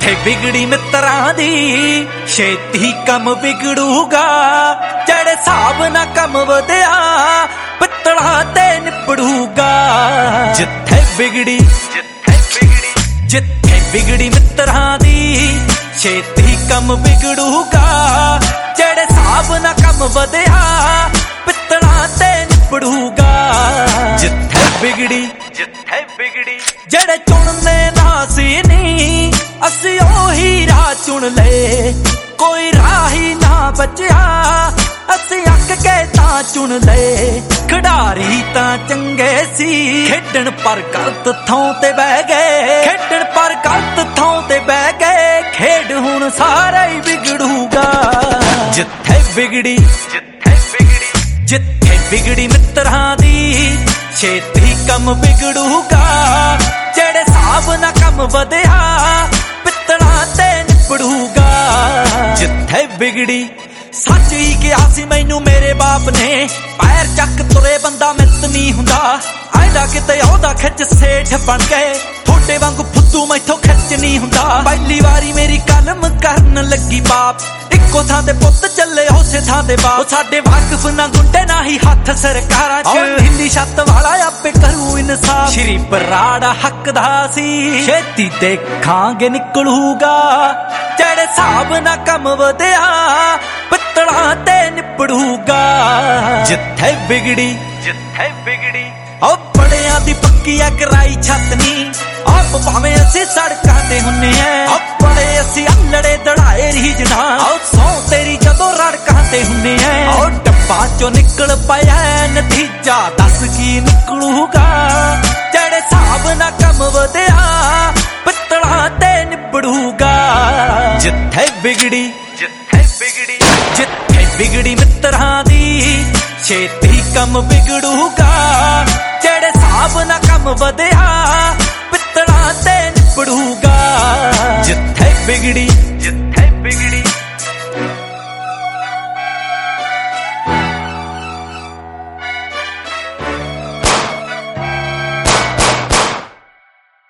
ਜਿੱਥੇ ਵਿਗੜੀ ਮਿੱਤਰਾਂ ਦੀ ਛੇਤੀ ਕੰਮ ਵਿਗੜੂਗਾ। ਜਿਹੜੇ ਹਿਸਾਬ ਨਾਲ ਕੰਮ ਵਧਿਆ ਪਿੱਤਲਾਂ ਤੇ ਨਿਪੜੂਗਾ। ਜਿੱਥੇ ਵਿਗੜੀ ਮਿੱਤਰਾਂ ਦੀ ਛੇਤੀ ਕੰਮ ਵਿਗੜੂਗਾ। ਜਿਹੜੇ ਹਿਸਾਬ ਨਾਲ ਕੰਮ ਵਧਿਆ ਪਿੱਤਲਾਂ ਤੇ ਨਿਪੜੂਗਾ। ਜਿੱਥੇ ਵਿਗੜੀ ਜਿਹੜੇ ਚੁਣਨੇ ਨਾ ਸੀ ਨੀ ਅਸੀਂ ਉਹੀ ਰਾਹ ਚੁਣ ਲਏ। ਕੋਈ ਰਾਹ ਹੀ ਨਾ ਬਚਿਆ ਅਸੀਂ ਅੱਕ ਕੇ ਤਾਂ ਚੁਣ ਲਏ। ਖਿਡਾਰੀ ਤਾਂ ਚੰਗੇ ਸੀ ਖੇਡਣ ਪਰ ਗਲਤ ਥਾਂ ਤੇ ਬਹਿ ਗਏ। ਖੇਡ ਹੁਣ ਸਾਰਾ ਹੀ ਵਿਗੜੂਗਾ। ਜਿੱਥੇ ਵਿਗੜੀ ਮਿੱਤਰਾਂ ਦੀ ਛੇਤੀ ਕੰਮ ਵਿਗੜੂਗਾ। ਜਿਹੜੇ ਹਿਸਾਬ ਨਾਲ ਕੰਮ ਵਧਿਆ ਪਿੱਤਲਾਂ ਤੇ ਨਿਪੜੂਗਾ। ਜਿੱਥੇ ਵਿਗੜੀ ਸੱਚ ਹੀ ਕਿਹਾ ਸੀ ਮੈਨੂੰ ਮੇਰੇ ਬਾਪ ਨੇ, ਪੈਰ ਚੱਕ ਤੁਰੇ ਬੰਦਾ ਮਿੱਤ ਨਹੀਂ ਹੁੰਦਾ। ਐਡਾ ਕਿਤੇ ਉਹਦਾ ਖਿੱਚ ਸੇਠ ਬਣ ਗਏ, ਥੋੜੇ ਵਾਂਗੂ ਫੁੱਦੂ ਮੈਥੋਂ ਖਿੱਚ ਨਹੀਂ ਹੁੰਦਾ। ਪਹਿਲੀ ਵਾਰੀ ਮੇਰੀ ਕਲਮ ਕਰਨ ਲੱਗੀ ਬਾਪ, ਇੱਕੋ ਥਾਂ ਤੇ ਪੁੱਤ ਚੱਲੇ ਉਸੇ ਥਾਂ ਤੇ ਬਾਪ। ਸਾਡੇ ਵਾਕਫ ਨਾ ਗੁੰਡੇ ਨਾ ਹੀ ਹੱਥ ਸਰਕਾਰਾਂ ਚ, ਹਿੰਦੀ ਛੱਤ ਵਾਲਾ ਆਪੇ ਕਰੂ ਇਨਸਾਫ। ਸ਼੍ਰੀ ਬਰਾੜਾ ਹੱਕਦਾ ਸੀ ਛੇਤੀ ਦੇਖਾਂਗੇ ਨਿਕਲੂਗਾ। ਜਿਹੜੇ ਹਿਸਾਬ ਨਾਲ ਕੰਮ ਵਧਿਆ ਪਿੱਤਲਾਂ ਤੇ ਨਿਪੜੂਗਾ। ਜਿੱਥੇ ਵਿਗੜੀ ਉਹ ਬੜਿਆਂ ਦੀ ਪੱਕੀ ਆ ਕਰਾਈ ਛੱਤ ਨੀ, ਆਪ ਭਾਵੇਂ ਅਸੀਂ ਸੜਕਾਂ ਤੇ ਹੁੰਨੇ ਆ। ਬੜੇ ਅਸੀਂ ਅਲੜੇ ਦੜਾਏ ਰੀਜਣਾ, ਸੌ ਤੇਰੀ ਜਦੋਂ ਰੜਕਾਂ ਤੇ ਹੁੰਨੇ ਆ। ਡੱਬਾ ਚੋਂ ਨਿਕਲ ਪਿਆ ਨਤੀਜਾ ਦੱਸ ਕੀ ਨਿਕਲੂਗਾ। ਜਿਹੜੇ ਹਿਸਾਬ ਨਾਲ ਕੰਮ ਵਧਿਆ ਪਿੱਤਲਾਂ ਤੇ ਨਿਪੜੂਗਾ। ਜਿੱਥੇ ਵਿਗੜੀ ਮਿੱਤਰਾਂ ਦੀ ਛੇਤੀ ਕੰਮ ਵਿਗੜੂਗਾ। ਜਿਹੜੇ ਹਿਸਾਬ ਨਾਲ ਕੰਮ ਵਧਿਆ ਪਿੱਤਲਾਂ ਤੇ ਨਿਪੜੂਗਾ। ਜਿੱਥੇ ਵਿਗੜੀ